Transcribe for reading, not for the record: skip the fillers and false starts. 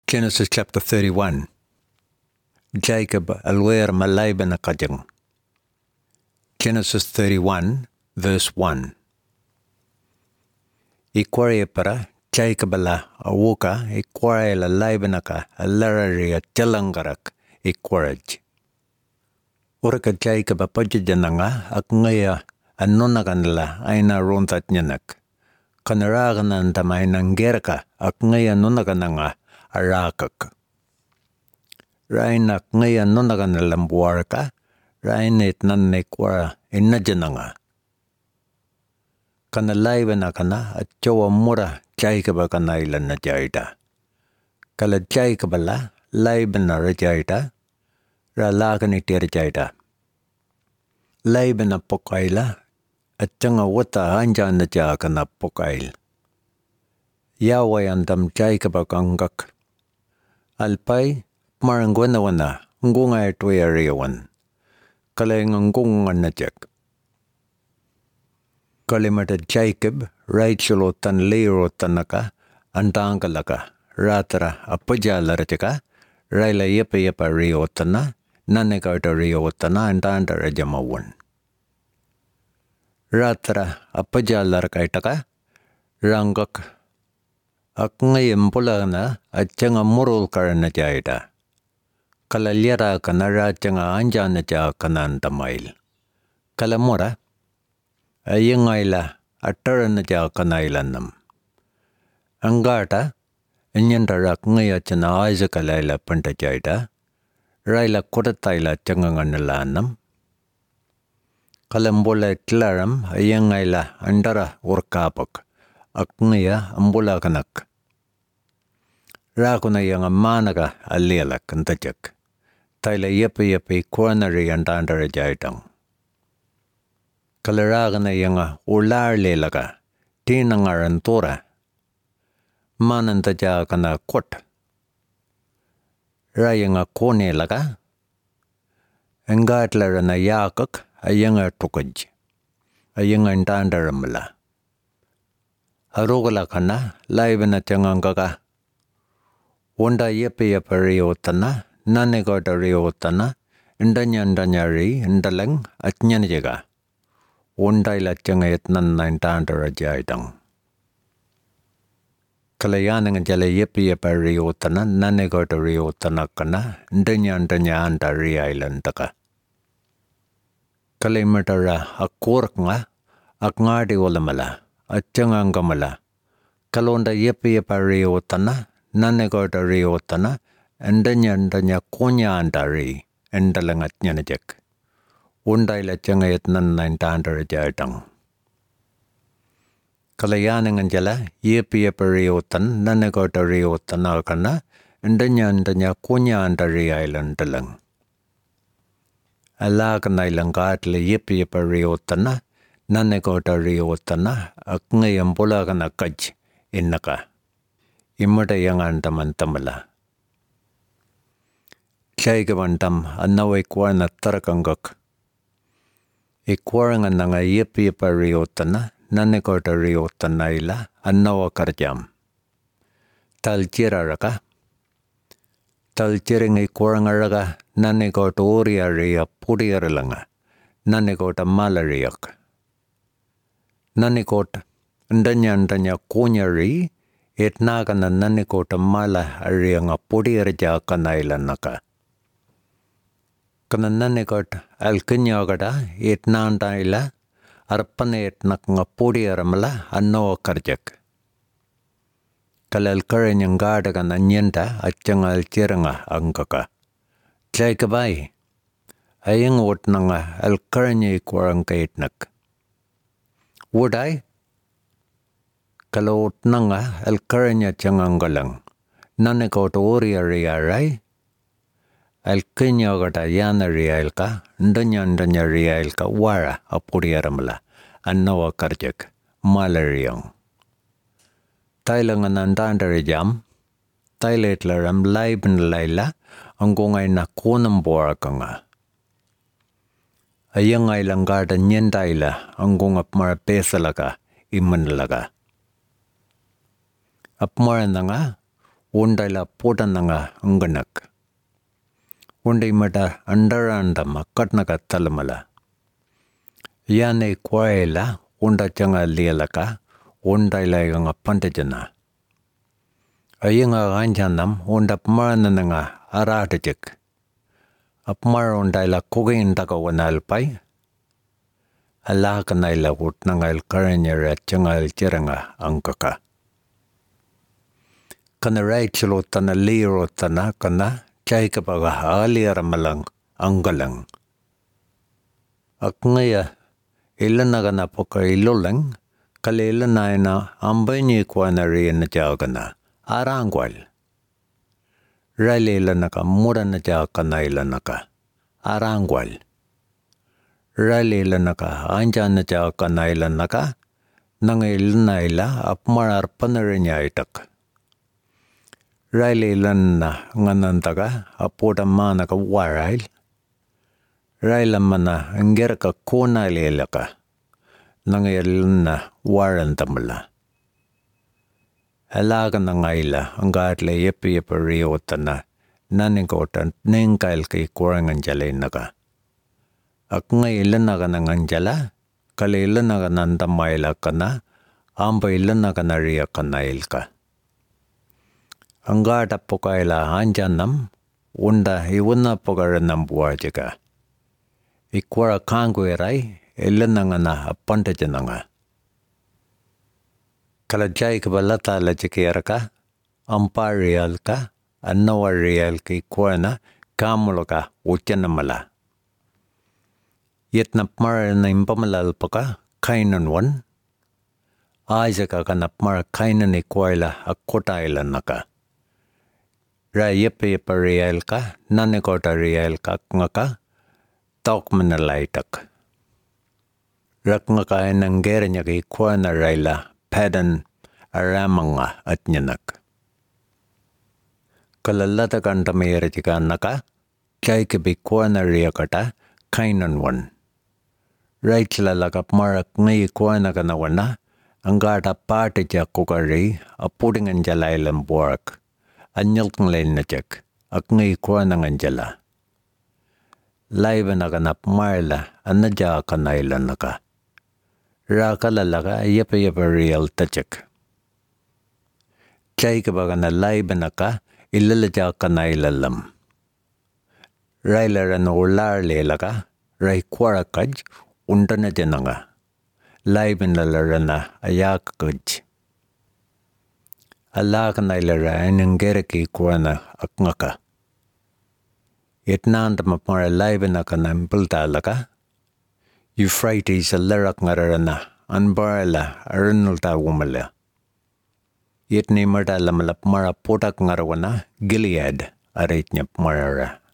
Genesis chapter 31. Jacob alwer Laban kajang. Genesis 31, verse 1. Ikwari para Jacob la awuka ikwari la Labanaka alarari jalangarak ikwaraj. Uraka Jacob pajajananga akngaya anonaganla aina rontat nyanak. Kanaraganan tamay ng gerka akngaya nonagananga arakak. Rainak ngayon nonaganala buwarka, rainit nanay kwara inajananga. Kanalaiba na kana at jowa mura Jacob kanailan na jaita. Kala Jacob la laiban na rajaita, ralakan itir jaita. Laiban na pokaila at tanga wata anjan na jaka na pokail. Yaway andam Jacob kangak. Alpay marangwana ngunga tuyariwan. Kalayang ngungan na jak. Kalimata Jacob, Rachel tan lero tanaka, antangalaka, ratara apajalarjaka, Raila yepa riotana, nanekata riotana, antantara jamawan. Ratara apajalarkaitaka, rangak, akngayam pulana, at janga murul karana jaida. Kalalyara kanara janga anjana ja kanantamail. Kalamura, ayangayla atarana ja kanailanam. Angata, inyandarak ngaya jana Isaac pantajaida, Raila kodataila janganganalaanam. Kalambola tlaram ayangayla andara urkapak, akngaya ambula kanak. Rakuna yang managa alila kantajak. Taila yepi coronary antandara jaitang. Kalaragana yang ular lelaga, tinangarantura. Manantaja kana kot. Rayanga kone laga. Engatlarana yakak ayanga tukaj. Ayanga antandaramala. Arugala kana laibana changangaga. Wanda yepi riotana. Nanegota riotana, indanyari, indalang, at nyanjaga. Unday latjangayat nanantandara jaitang. Kalayanang jala yepi riotana, nanegota riotana kana, indanyanda riailantaka. Kalimatara akurknga, akngadi walamala, at jangangamala. Kalonda yepi riotana, nanegota riotana, Andanya konya antari, endalangat nyanajak. Unday la jangayat nanantandara jaitang. Kalayanang anjala, yepi riotan, nanagota riotan alkana, andanya konya antari island dalang. Alakan island gatle yepi riotana, nanagota riotana, akngayam bulagana kaj, innaka. Imata yang antamantamala. Jacobantam anaway kwarna tarakangak. Ikwarangan nga yepi riotana, nanekota riotana ila, anawa karjam. Taljiraraka. Taljiring ikwarangaraga, nanekota uriaria puriaralanga, nanekota malariak. Nanekota, andanya kunyari, itnagana nanekota mala arianga puriarja kanailanaka. Kanananekot alkinyagada itnandaila arpanet naknga podiaramala anno karjak. Kalal karanyang gadagan anyenta at jangal tiranga angkaka. Jacobai, ayang wot nanga alkaranya ikwarang kaitnak. Would I? Kalot nanga alkaranya jangangalang. Nanekot oriariarai. Alkinyagata yana riailka, ndanya riailka wara apuriaramala, annawa karjak, malariang. Tailangan andandari jam, tailetlaram laiban laila, angungay na kunam borakanga. Ayangay langgada nyendaila, angungap marapesalaga, imanlaga. Apmara na nga, Undaila potananga unganak. Undai mata andarandama katnaka talamala. Yane kwaela unda changa lialaka undaila yanga pantajana. Ayinga ganjanam unda pmarananga aratajik. Apmar undaila kugindaka wanalpai. Alakanaila utnangal karanyara changal chiranga angkaka. Kana raichilo tana liro tana kana chaikapaga aliyaramalang anggalang. Akngaya ilanagana poka ilulang kalilanaina ambanyi kwanari na jagana arangwal. Rali ilanaka murana jakana ilanaka arangwal. Rali ilanaka anjana jakana ilanaka nanga ilanaila apmarar panarinya itak. Rali ilanna nganantaga apoda manaka warail. Raila mana ngerka kona lelaka nanga ilanna warantamala. Alaga nangaila angatle yepi riotana naningota nengkail kay kurangan jalenaka. Aknga ilanaga nanganjala kala ilanaga nandamaila kana amba ilanaga nariya kanailka. Angata pokaila anjanam unda iwana pokaranam buajika. Ikwara kangwerai ilanangana apantajananga. Kala jai kabalata la jikiraka amparialka annawarialka ikwana kamulaka uchanamala. Yetnapmara na impamalalpaka kainan wan. Aizaka kanapmara kainan ikwaila akota ilanaka. Ra yepa rialka nanekota rialka ngaka tokmanalaitak. Rakngaka enangeranya ki kwana raila padan aramanga atnyanak. Kalalata kantamira naka chaikabi kwana riakata kainan wan. Raichla lakapmarak ngay kwana kanawana angata pati jakukari apudingan jalailan buarak. Anyalkang lain na jak ak ngay kwana nganjala. Laiba naganap marla anadya kanailan naka. Rakalalaka yepa real tachak. Chaikabaga na laiba naka ilaladya kanailalam. Railaran ular lelaka rai kwarakaj undana jananga. Laiban lalarana ayakakaj. Alakanailara anangeraki kwana akngaka. Yetnanda mapara laiban akanampultalaka. Euphrates alarak ngararana anbarala arunulta wumala. Yetni marta lamalap mara potak ngarawana Gilead aritnyap marara